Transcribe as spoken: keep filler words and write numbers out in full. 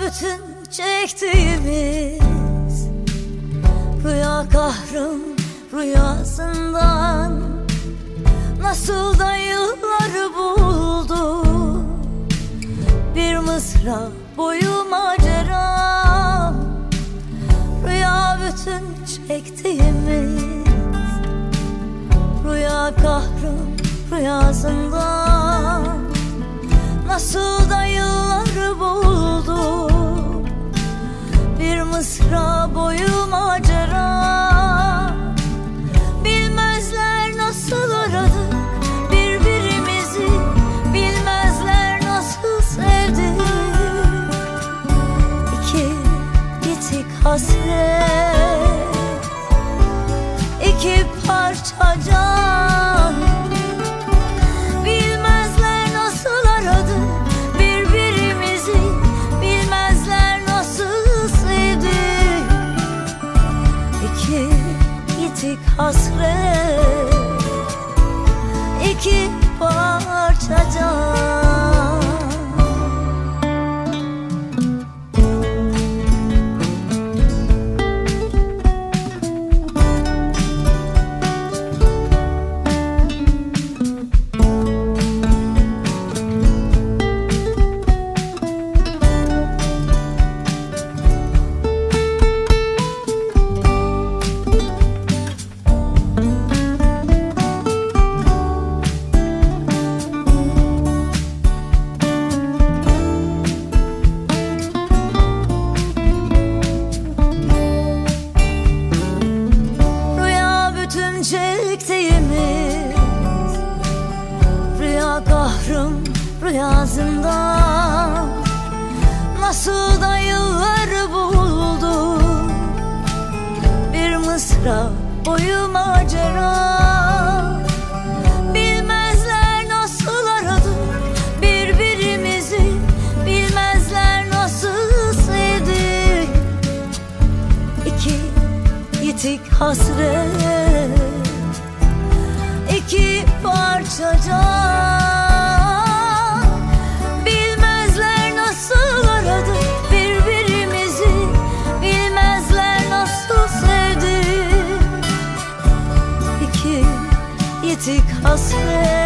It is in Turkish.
bütün çektiğimiz rüya kahrım rüyasından nasıl da yılları buldu. Bir mısra boyu maceram, rüya bütün çektiğimiz rüya kahrım rüyasından nasıl da yılları buldu. Bir mısra boyu macera, bilmezler nasıl aradık birbirimizi, bilmezler nasıl sevdik. İki yitik hasret, iki parça can, bilmezler nasıl aradık birbirimizi, bilmezler nasıl sevdik. İki yitik hasret, iki parça can. Çektiğimiz rüya kahrım rüyasından nasıl da yılları buldu. Bir mısra boyu macera, bilmezler nasıl aradık birbirimizi, bilmezler nasıl sevdik. İki yitik hasret, İki parça can, bilmezler nasıl aradık birbirimizi, bilmezler nasıl sevdik. İki yitik hasret,